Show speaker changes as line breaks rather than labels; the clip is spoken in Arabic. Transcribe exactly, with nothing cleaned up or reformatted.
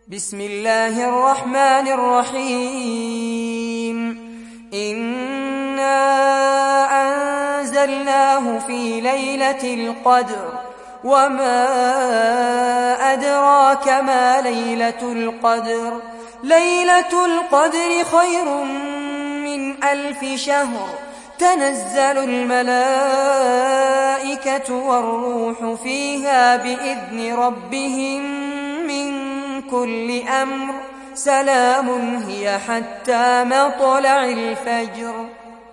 بسم الله الرحمن الرحيم إنا أنزلناه في ليلة القدر وما أدراك ما ليلة القدر ليلة القدر خير من ألف شهر تنزل الملائكة والروح فيها بإذن ربهم من كل أمر سلام هي حتى مطلع الفجر.